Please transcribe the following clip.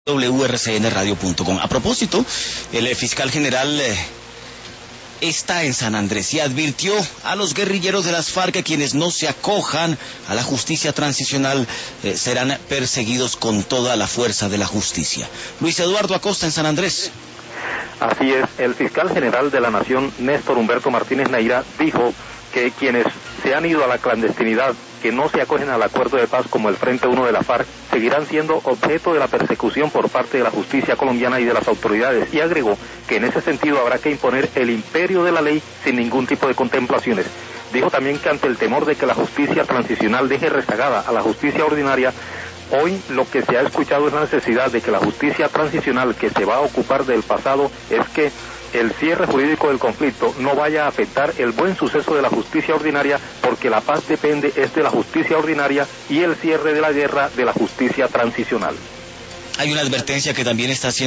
wrcnradio.com. A propósito, el fiscal general está en San Andrés y advirtió a los guerrilleros de las FARC que quienes no se acojan a la justicia transicional serán perseguidos con toda la fuerza de la justicia. Luis Eduardo Acosta en San Andrés. Así es, el fiscal general de la Nación, Néstor Humberto Martínez Neira, dijo que quienes se han ido a la clandestinidad, que no se acogen al acuerdo de paz como el Frente 1 de la FARC, seguirán siendo objeto de la persecución por parte de la justicia colombiana y de las autoridades, y agregó que en ese sentido habrá que imponer el imperio de la ley sin ningún tipo de contemplaciones. Dijo también que ante el temor de que la justicia transicional deje rezagada a la justicia ordinaria, hoy lo que se ha escuchado es la necesidad de que la justicia transicional que se va a ocupar del pasado es que el cierre jurídico del conflicto no vaya a afectar el buen suceso de la justicia ordinaria, porque la paz depende es de la justicia ordinaria y el cierre de la guerra de la justicia transicional. Hay una advertencia que también está haciendo